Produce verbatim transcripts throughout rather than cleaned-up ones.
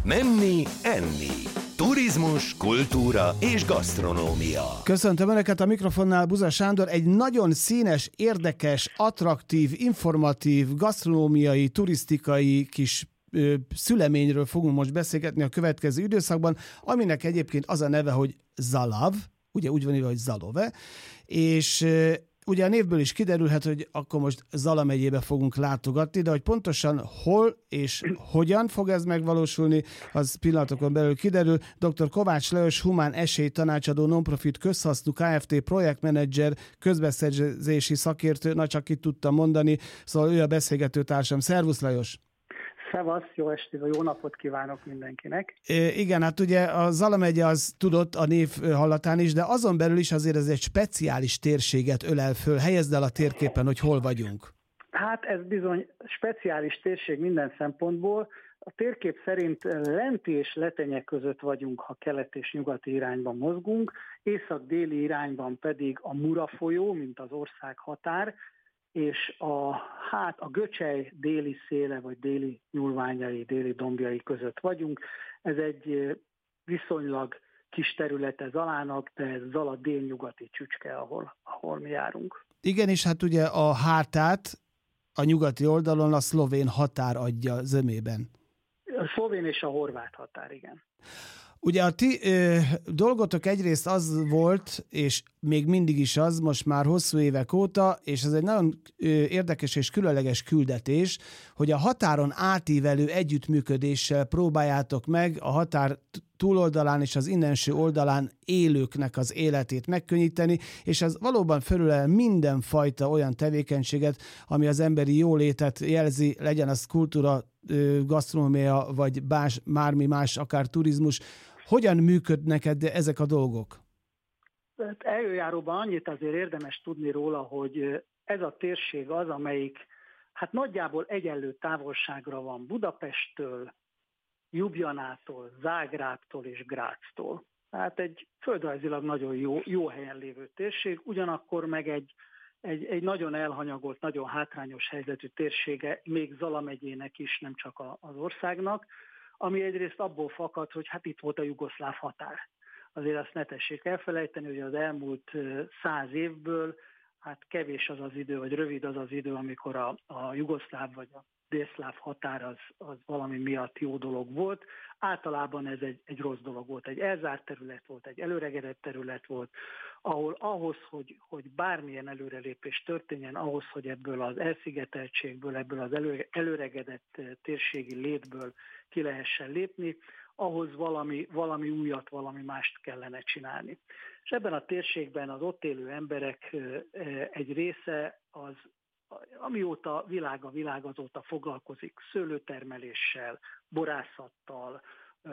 Menni, enni. Turizmus, kultúra és gasztronómia. Köszöntöm Önöket, a mikrofonnál Buza Sándor. Egy nagyon színes, érdekes, attraktív, informatív, gasztronómiai, turisztikai kis ö, szüleményről fogunk most beszélgetni a következő időszakban, aminek egyébként az a neve, hogy Zalav, ugye úgy van írva, hogy Zalove, és ö, ugye a névből is kiderülhet, hogy akkor most Zala megyébe fogunk látogatni, de hogy pontosan hol és hogyan fog ez megvalósulni, az pillanatokon belül kiderül. doktor Kovács Lajos, humán esélytanácsadó, non-profit közhasznú Kft. Projektmenedzser, közbeszerzési szakértő, na csak itt tudtam mondani, szóval ő a beszélgető társam. Szervusz Lajos! Szevasz, jó estét, jó napot kívánok mindenkinek. É, igen, hát ugye a Zala megye az tudott a név hallatán is, de azon belül is azért ez egy speciális térséget ölel föl. Helyezd el a térképen, hogy hol vagyunk. Hát ez bizony speciális térség minden szempontból. A térkép szerint lenti és letenye között vagyunk, ha kelet és nyugati irányban mozgunk, észak-déli irányban pedig a Mura folyó, mint az ország határ, és a, hát a Göcsej déli széle, vagy déli nyúlványai, déli dombjai között vagyunk. Ez egy viszonylag kis területe Zalának, de ez Zala délnyugati csücske, ahol, ahol mi járunk. Igen, és hát ugye a hátát a nyugati oldalon a szlovén határ adja zömében. A szlovén és a horvát határ, igen. Ugye a ti ö, dolgotok egyrészt az volt, és még mindig is az, most már hosszú évek óta, és ez egy nagyon ö, érdekes és különleges küldetés, hogy a határon átívelő együttműködéssel próbáljátok meg a határ túloldalán és az innenső oldalán élőknek az életét megkönnyíteni, és ez valóban felülel mindenfajta olyan tevékenységet, ami az emberi jólétet jelzi, legyen az kultúra, gasztronómia, vagy más, bármi más, akár turizmus. Hogyan működnek ezek a dolgok? Előjáróban annyit azért érdemes tudni róla, hogy ez a térség az, amelyik hát nagyjából egyenlő távolságra van Budapesttől, Ljubljanától, Zágrábtól és Graztól. Tehát egy földrajzilag nagyon jó, jó helyen lévő térség, ugyanakkor meg egy, egy, egy nagyon elhanyagolt, nagyon hátrányos helyzetű térsége még Zala megyének is, nem csak a, az országnak, ami egyrészt abból fakad, hogy hát itt volt a jugoszláv határ. Azért azt ne tessék elfelejteni, hogy az elmúlt száz évből hát kevés az az idő, vagy rövid az az idő, amikor a, a jugoszláv vagy a délszláv határ az, az valami miatt jó dolog volt. Általában ez egy, egy rossz dolog volt, egy elzárt terület volt, egy előregedett terület volt, ahol ahhoz, hogy, hogy bármilyen előrelépés történjen, ahhoz, hogy ebből az elszigeteltségből, ebből az elő, előregedett térségi létből ki lehessen lépni, ahhoz valami, valami újat, valami mást kellene csinálni. És ebben a térségben az ott élő emberek egy része az, amióta világ a világ, azóta foglalkozik szőlőtermeléssel, borászattal,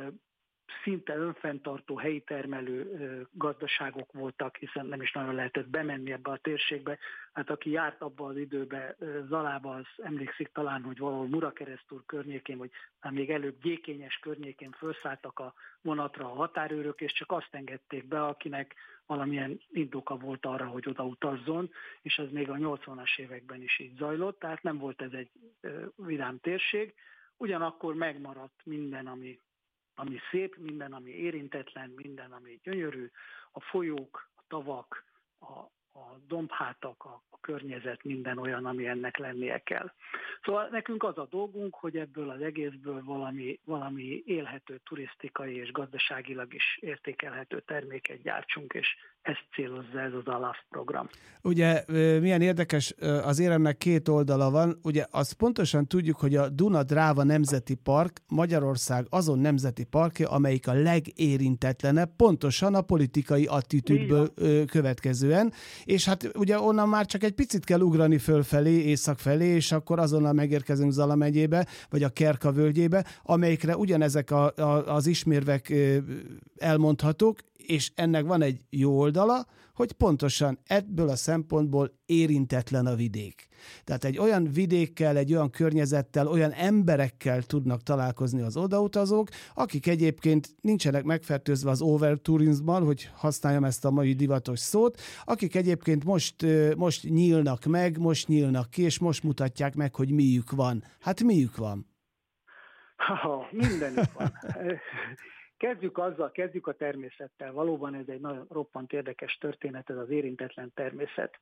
szinte önfenntartó helyi termelő gazdaságok voltak, hiszen nem is nagyon lehetett bemenni ebbe a térségbe. Hát aki járt abba az időbe Zalába, az emlékszik talán, hogy valahol Murakeresztúr környékén, vagy hát még előbb Gyékényes környékén felszálltak a vonatra a határőrök, és csak azt engedték be, akinek valamilyen indoka volt arra, hogy oda utazzon, és ez még a nyolcvanas években is így zajlott, tehát nem volt ez egy vidám térség. Ugyanakkor megmaradt minden, ami ami szép, minden, ami érintetlen, minden, ami gyönyörű, a folyók, a tavak, a, a dombhátak, a, a környezet, minden olyan, ami ennek lennie kell. Szóval nekünk az a dolgunk, hogy ebből az egészből valami, valami élhető, turisztikai és gazdaságilag is értékelhető terméket gyártsunk, és ezt célozza ez az Zalav program. Ugye milyen érdekes, az éremnek két oldala van, ugye azt pontosan tudjuk, hogy a Duna-Dráva Nemzeti Park Magyarország azon nemzeti parkja, amelyik a legérintetlenebb, pontosan a politikai attitűdből következően, és hát ugye onnan már csak egy picit kell ugrani fölfelé, észak felé, és akkor azonnal megérkezünk Zala megyébe, vagy a Kerka völgyébe, amelyikre ugyanezek a, a, az ismérvek elmondhatók, és ennek van egy jó oldala, hogy pontosan ebből a szempontból érintetlen a vidék. Tehát egy olyan vidékkel, egy olyan környezettel, olyan emberekkel tudnak találkozni az odautazók, akik egyébként nincsenek megfertőzve az overtourizmmal, hogy használjam ezt a mai divatos szót, akik egyébként most, most nyílnak meg, most nyílnak ki, és most mutatják meg, hogy miük van. Hát miük van? Ha, mindenütt van. Kezdjük azzal, kezdjük a természettel. Valóban ez egy nagyon roppant érdekes történet, ez az érintetlen természet.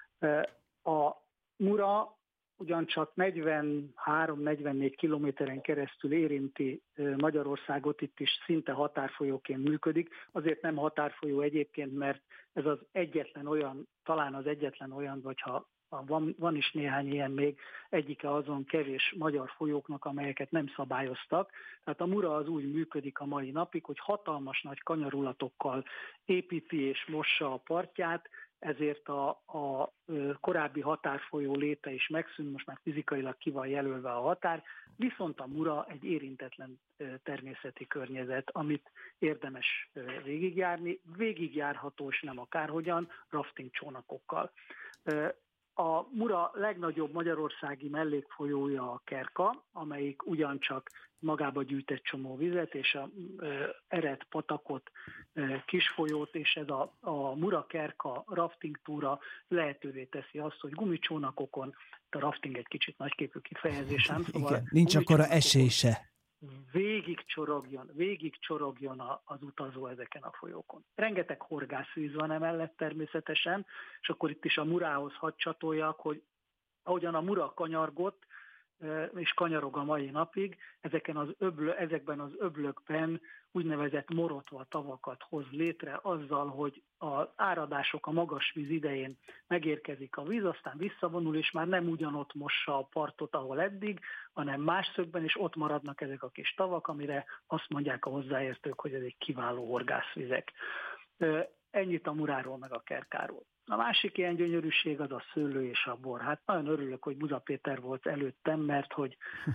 A Mura ugyancsak negyvenhárom-negyvennégy kilométeren keresztül érinti Magyarországot, itt is szinte határfolyóként működik. Azért nem határfolyó egyébként, mert ez az egyetlen olyan, talán az egyetlen olyan, vagy ha van, van is néhány ilyen még, egyike azon kevés magyar folyóknak, amelyeket nem szabályoztak. Tehát a Mura az úgy működik a mai napig, hogy hatalmas nagy kanyarulatokkal építi és mossa a partját, ezért a, a korábbi határfolyó léte is megszűnt, most már fizikailag ki van jelölve a határ, viszont a Mura egy érintetlen természeti környezet, amit érdemes végigjárni, végigjárható és nem akárhogyan, rafting csónakokkal. A Mura legnagyobb magyarországi mellékfolyója a Kerka, amelyik ugyancsak magába gyűjt egy csomó vizet, és a Ered patakot, kisfolyót, és ez a, a Mura-Kerka rafting túra lehetővé teszi azt, hogy gumicsónakokon, a rafting egy kicsit nagyképű kifejezésem, szóval igen, nincs akkora esély se. Végig csorogjon, végig csorogjon az utazó ezeken a folyókon. Rengeteg horgászvíz van emellett természetesen, és akkor itt is a Murához hadd csatoljak, hogy ahogyan a Mura kanyargott, és kanyarog a mai napig, ezeken az öblö, ezekben az öblökben úgynevezett morotva tavakat hoz létre azzal, hogy az áradások a magas víz idején megérkezik a víz, aztán visszavonul, és már nem ugyanott mossa a partot, ahol eddig, hanem más szögben, és ott maradnak ezek a kis tavak, amire azt mondják a hozzáértők, hogy ez egy kiváló horgászvizek. Ennyit a Muráról meg a Kerkáról. A másik ilyen gyönyörűség az a szőlő és a bor. Hát nagyon örülök, hogy Buza Péter volt előttem, mert hogy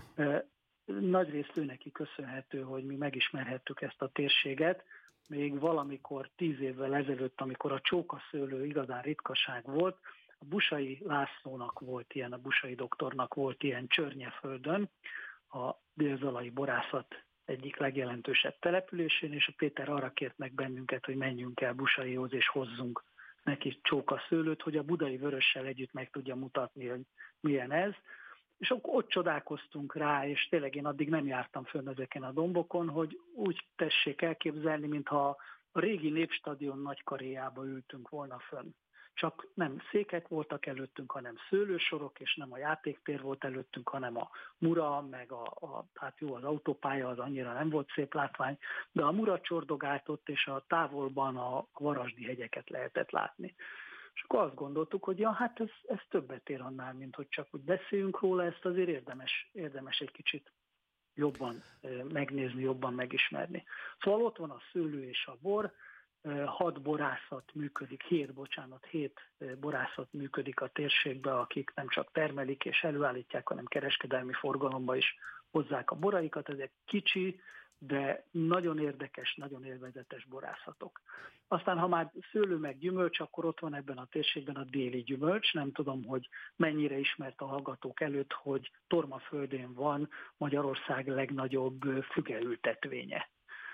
nagyrészt ő neki köszönhető, hogy mi megismerhettük ezt a térséget. Még valamikor tíz évvel ezelőtt, amikor a csókaszőlő igazán ritkaság volt, a Busai Lászlónak volt ilyen, a Busai doktornak volt ilyen Csörnyeföldön, a délzalai borászat egyik legjelentősebb településén, és a Péter arra kért meg bennünket, hogy menjünk el Busaihoz és hozzunk neki csókaszőlőt, hogy a budai vörössel együtt meg tudja mutatni, hogy milyen ez. És akkor ott csodálkoztunk rá, és tényleg én addig nem jártam fönn ezeken a dombokon, hogy úgy tessék elképzelni, mintha a régi Népstadion nagykaréjába ültünk volna fönn. Csak nem székek voltak előttünk, hanem szőlősorok, és nem a játéktér volt előttünk, hanem a Mura, meg a, a hát jó, az autópálya az annyira nem volt szép látvány, de a Mura csordogált ott, és a távolban a Varasdi hegyeket lehetett látni. És akkor azt gondoltuk, hogy ja, hát ez, ez többet ér annál, mint hogy csak úgy beszéljünk róla, ezt azért érdemes, érdemes egy kicsit jobban megnézni, jobban megismerni. Szóval ott van a szőlő és a bor, hat borászat működik, hét, bocsánat, hét borászat működik a térségben, akik nem csak termelik és előállítják, hanem kereskedelmi forgalomba is hozzák a boraikat. Ezek kicsi, de nagyon érdekes, nagyon élvezetes borászatok. Aztán, ha már szőlő meg gyümölcs, akkor ott van ebben a térségben a déli gyümölcs. Nem tudom, hogy mennyire ismert a hallgatók előtt, hogy Tormaföldén van Magyarország legnagyobb fügeültetvénye,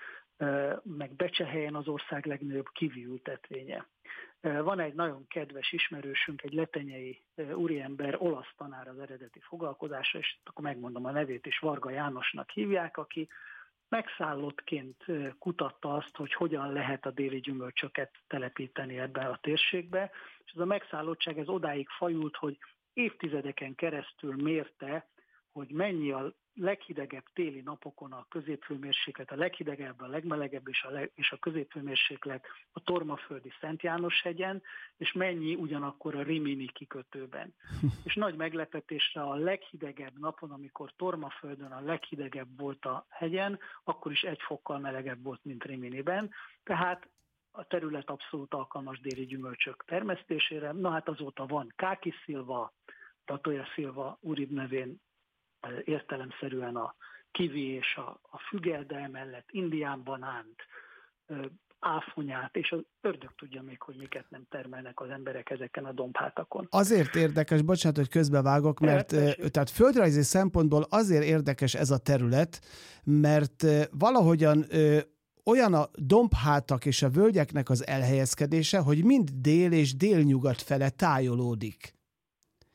meg Becsehelyen az ország legnagyobb kivi ültetvénye. Van egy nagyon kedves ismerősünk, egy letenyei úriember, olasz tanár az eredeti foglalkozása, és akkor megmondom a nevét is, Varga Jánosnak hívják, aki megszállottként kutatta azt, hogy hogyan lehet a déli gyümölcsöket telepíteni ebben a térségbe, és ez a megszállottság ez odáig fajult, hogy évtizedeken keresztül mérte, hogy mennyi a leghidegebb téli napokon a középhőmérséklet, a leghidegebb, a legmelegebb és a, leg, és a középhőmérséklet a Tormaföldi Szent János-hegyen, és mennyi ugyanakkor a Rimini kikötőben. És nagy meglepetésre a leghidegebb napon, amikor Tormaföldön a leghidegebb volt a hegyen, akkor is egy fokkal melegebb volt, mint Riminiben. Tehát a terület abszolút alkalmas déli gyümölcsök termesztésére. Na hát azóta van Káki Szilva, Tatoja Szilva úribb nevén értelemszerűen a kivi és a, a fügel, de emellett indián banánt, áfonyát, és az ördög tudja még, hogy miket nem termelnek az emberek ezeken a dombhátakon. Azért érdekes, bocsánat, hogy közbevágok, mert tehát földrajzi szempontból azért érdekes ez a terület, mert valahogyan olyan a dombhátak és a völgyeknek az elhelyezkedése, hogy mind dél és délnyugat fele tájolódik.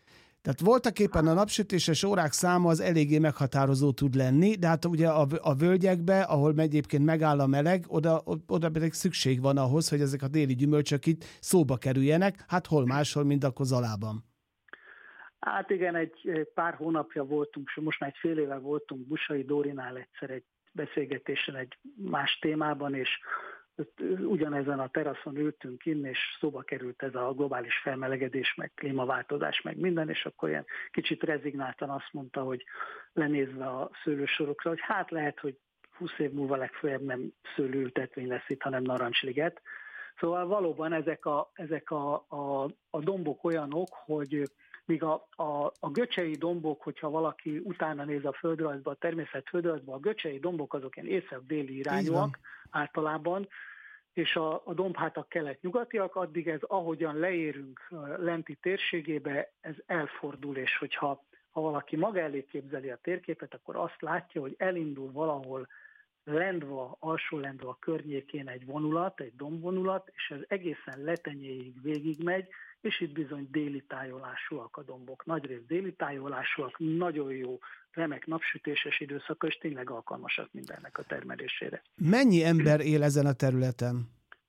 Tehát voltaképpen a napsütéses órák száma az eléggé meghatározó tud lenni, de hát ugye a, a völgyekbe, ahol egyébként megáll a meleg, oda, oda pedig szükség van ahhoz, hogy ezek a déli gyümölcsök itt szóba kerüljenek, hát hol máshol, mint akkor Zalában. Hát igen, egy pár hónapja voltunk, most már egy fél éve voltunk Busai Dórinál egyszer egy beszélgetésen egy más témában, és ugyanezen a teraszon ültünk inn, és szóba került ez a globális felmelegedés, meg klímaváltozás, meg minden, és akkor ilyen kicsit rezignáltan azt mondta, hogy lenézve a szőlősorokra, hogy hát lehet, hogy húsz év múlva legfeljebb nem szőlőültetvény lesz itt, hanem narancsliget. Szóval valóban ezek a, ezek a, a, a dombok olyanok, hogy míg a, a, a göcsei dombok, hogyha valaki utána néz a földrajzba, a természet földrajzba, a göcsei dombok azok ilyen észak-déli irányúak általában, és a, a dombhátak kelet-nyugatiak, addig ez ahogyan leérünk lenti térségébe, ez elfordul, és hogyha ha valaki maga elé képzeli a térképet, akkor azt látja, hogy elindul valahol Lendva, alsó Lendva környékén egy vonulat, egy dombvonulat, és ez egészen Letenyéig végigmegy, és itt bizony déli tájolásúak a dombok. Nagyrészt déli tájolásúak, nagyon jó, remek napsütéses időszaka, és tényleg alkalmasak mindennek a termelésére. Mennyi ember él ezen a területen?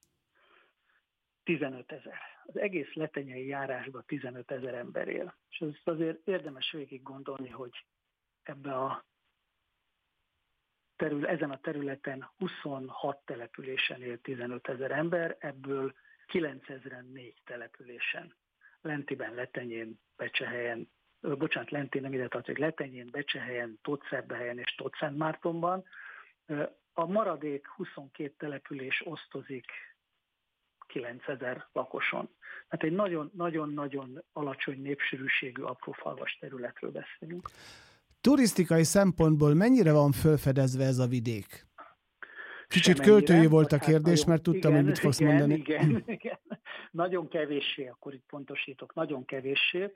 tizenöt ezer. Az egész letenyei járásban tizenöt ezer ember él. És ez azért érdemes végig gondolni, hogy ebbe a terül, ezen a területen huszonhat településen él tizenöt ezer ember, ebből kilencezren négy településen. Lentiben, Letenyén, Becsehelyen, bocsánat, Lentén nem ide tartozik, Letenyén, Becsehelyen, Tótszentbehelyen és Tótszentmártonban. A maradék huszonkét település osztozik kilencezer lakoson. Hát egy nagyon-nagyon-nagyon alacsony népsűrűségű, aprófalvas területről beszélünk. Turisztikai szempontból mennyire van felfedezve ez a vidék? Kicsit Semennyire, költői volt a kérdés, nagyon, mert tudtam, igen, hogy mit fogsz igen, mondani. Igen, igen. Nagyon kevéssé, akkor itt pontosítok, nagyon kevéssé.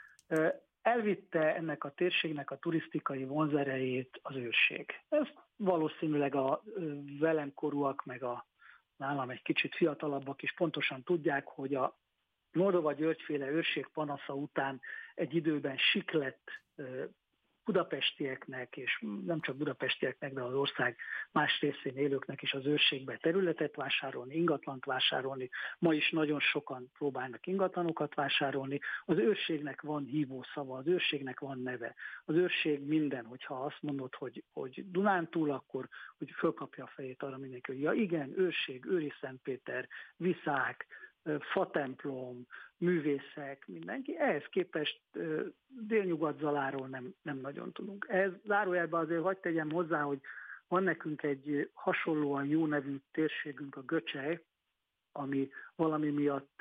Elvitte ennek a térségnek a turisztikai vonzerejét az őrség. Ezt valószínűleg a velem korúak, meg a nálam egy kicsit fiatalabbak is pontosan tudják, hogy a Moldova Györgyféle őrség panasza után egy időben siklett budapestieknek, és nem csak budapestieknek, de az ország más részén élőknek is az őrségbe területet vásárolni, ingatlant vásárolni. Ma is nagyon sokan próbálnak ingatlanokat vásárolni. Az őrségnek van hívószava, az őrségnek van neve. Az őrség minden, hogyha azt mondod, hogy, hogy Dunántúl, akkor hogy fölkapja a fejét arra mindenki, hogy ja igen, őrség, Őri Szentpéter, Viszák, fatemplom, művészek, mindenki. Ehhez képest Délnyugat-Zaláról nem, nem nagyon tudunk. Ez zárójelben azért hadd tegyem hozzá, hogy van nekünk egy hasonlóan jó nevű térségünk, a Göcsej, ami valami miatt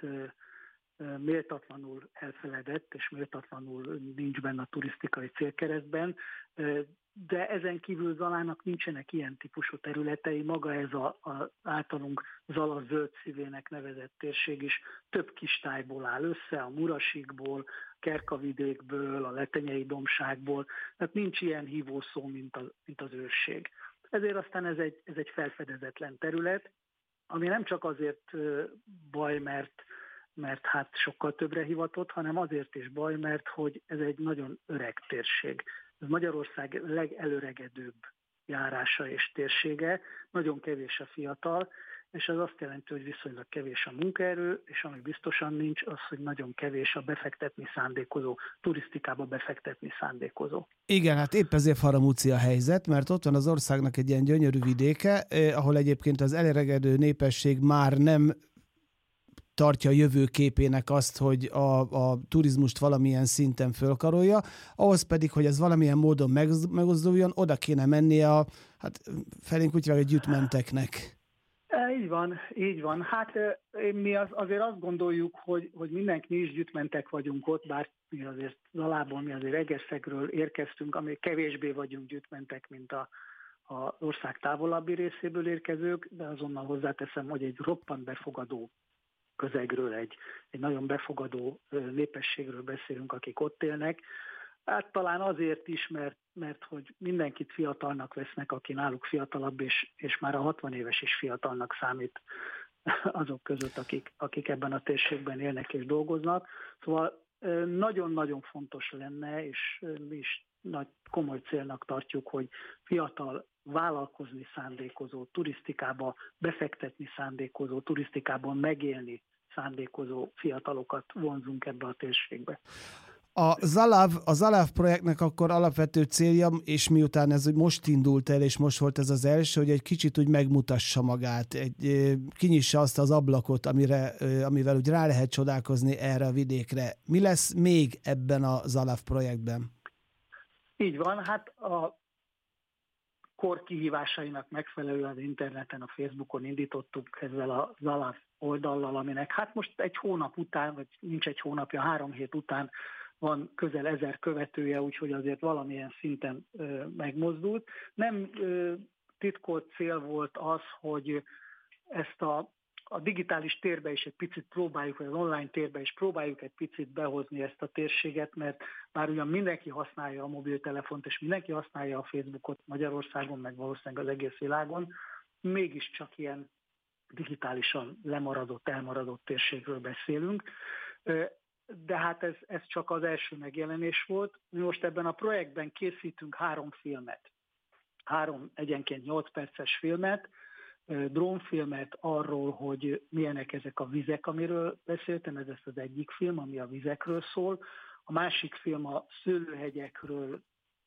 méltatlanul elfeledett, és méltatlanul nincs benne a turisztikai célkeresztben, de ezen kívül Zalának nincsenek ilyen típusú területei, maga ez a, a általunk Zala zöld szívének nevezett térség is több kistájból áll össze, a Murasikból, Kerkavidékből, a Letenyei dombságból, tehát nincs ilyen hívószó, mint, a, mint az őrség. Ezért aztán ez egy, ez egy felfedezetlen terület, ami nem csak azért baj, mert mert hát sokkal többre hivatott, hanem azért is baj, mert hogy ez egy nagyon öreg térség. Ez Magyarország legelöregedőbb járása és térsége, nagyon kevés a fiatal, és ez azt jelenti, hogy viszonylag kevés a munkaerő, és ami biztosan nincs, az, hogy nagyon kevés a befektetni szándékozó, turisztikába befektetni szándékozó. Igen, hát épp ezért faramúci a helyzet, mert ott van az országnak egy ilyen gyönyörű vidéke, eh, ahol egyébként az elöregedő népesség már nem tartja a jövőképének azt, hogy a, a turizmust valamilyen szinten fölkarolja, ahhoz pedig, hogy ez valamilyen módon megozduljon, oda kéne mennie a, hát felénk úgy egy gyütmenteknek. Így van, így van. Hát mi az, azért azt gondoljuk, hogy, hogy mindenki mi is gyütmentek vagyunk ott, bár mi azért Zalából, mi azért Egerszegről érkeztünk, ami kevésbé vagyunk gyütmentek, mint a az ország távolabbi részéből érkezők, de azonnal hozzáteszem, hogy egy roppant befogadó közegről, egy, egy nagyon befogadó népességről beszélünk, akik ott élnek. Hát talán azért is, mert, mert hogy mindenkit fiatalnak vesznek, aki náluk fiatalabb, és, és már a hatvan éves is fiatalnak számít azok között, akik, akik ebben a térségben élnek és dolgoznak. Szóval nagyon-nagyon fontos lenne, és mi is nagy komoly célnak tartjuk, hogy fiatal vállalkozni szándékozó, turisztikába befektetni szándékozó, turisztikában megélni szándékozó fiatalokat vonzunk ebbe a térségbe. A Zalav, a Zalav projektnek akkor alapvető célja, és miután ez most indult el, és most volt ez az első, hogy egy kicsit úgy megmutassa magát, egy, kinyissa azt az ablakot, amire, amivel úgy rá lehet csodálkozni erre a vidékre. Mi lesz még ebben a Zalav projektben? Így van, hát a kor kihívásainak megfelelően az interneten, a Facebookon indítottuk ezzel a Zalav oldallal, aminek hát most egy hónap után, vagy nincs egy hónapja, három hét után van közel ezer követője, úgyhogy azért valamilyen szinten ö, megmozdult. Nem ö, titkolt cél volt az, hogy ezt a, a digitális térbe is egy picit próbáljuk, vagy az online térbe is próbáljuk egy picit behozni ezt a térséget, mert bár ugyan mindenki használja a mobiltelefont, és mindenki használja a Facebookot Magyarországon, meg valószínűleg az egész világon, mégiscsak ilyen digitálisan lemaradott, elmaradott térségről beszélünk. De hát ez, ez csak az első megjelenés volt. Mi most ebben a projektben készítünk három filmet. Három egyenként nyolc perces filmet, drónfilmet arról, hogy milyenek ezek a vizek, amiről beszéltem, ez lesz az egyik film, ami a vizekről szól. A másik film a szőlőhegyekről,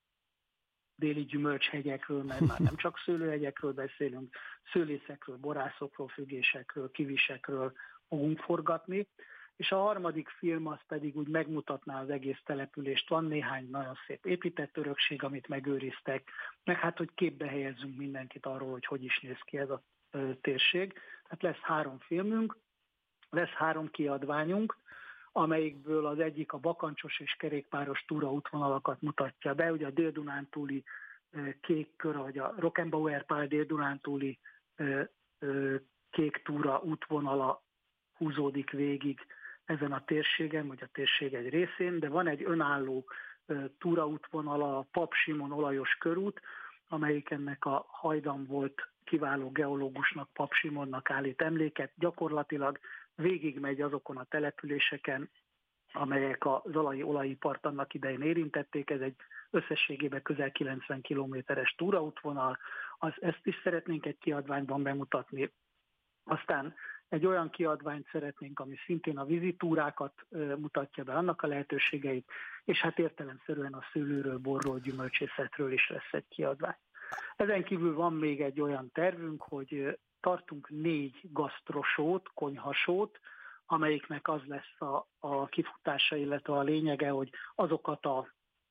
déli gyümölcshegyekről, mert már nem csak szőlőhegyekről beszélünk, szőlészekről, borászokról, fügésekről, kivisekről fogunk forgatni. És a harmadik film az pedig úgy megmutatná az egész települést. Van néhány nagyon szép épített örökség, amit megőriztek, meg hát, hogy képbe helyezzünk mindenkit arról, hogy hogy is néz ki ez a ö, térség. Hát lesz három filmünk, lesz három kiadványunk, amelyikből az egyik a bakancsos és kerékpáros túraútvonalakat mutatja be. Ugye a Dél-Dunántúli ö, kék kör, vagy a Rockenbauer Pál Dél-Dunántúli ö, ö, kék túra útvonala húzódik végig ezen a térségen, vagy a térség egy részén, de van egy önálló uh, túraútvonala, a Pap Simon olajos körút, amelyik ennek a hajdan volt kiváló geológusnak, Pap Simonnak állít emléket. Gyakorlatilag végigmegy azokon a településeken, amelyek a zalai olajipart annak idején érintették. Ez egy összességében közel kilencven kilométeres túraútvonal. Az, ezt is szeretnénk egy kiadványban bemutatni. Aztán egy olyan kiadványt szeretnénk, ami szintén a vizitúrákat mutatja be, annak a lehetőségeit, és hát értelemszerűen a szőlőről, borról, gyümölcsészetről is lesz egy kiadvány. Ezen kívül van még egy olyan tervünk, hogy tartunk négy gasztrosót, konyhasót, amelyiknek az lesz a, a kifutása, illetve a lényege, hogy azokat a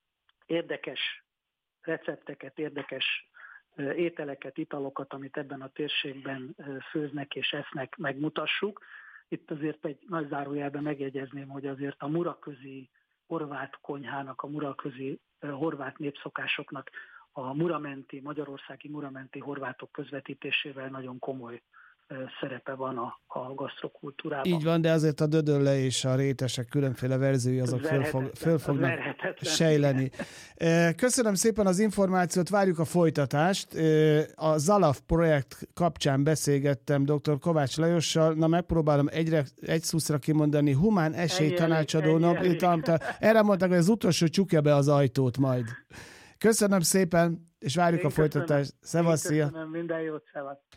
érdekes recepteket, érdekes ételeket, italokat, amit ebben a térségben főznek és esznek, megmutassuk. Itt azért egy nagy zárójelben megjegyezném, hogy azért a muraközi horvát konyhának, a muraközi horvát népszokásoknak a muramenti, magyarországi muramenti horvátok közvetítésével nagyon komoly szerepe van a, a gasztrokultúrában. Így van, de azért a dödölle és a rétesek különféle verziói azok föl, fog, föl fognak sejleni. Köszönöm szépen az információt, várjuk a folytatást. A Zalav projekt kapcsán beszélgettem dr. Kovács Lajossal, na megpróbálom egyre, egy szuszra kimondani, humán esélytanácsadónak. Erre mondták, hogy az utolsó csukja be az ajtót majd. Köszönöm szépen, és várjuk Én a folytatást. Szevasz, szia! Köszönöm, minden jót, szevasz!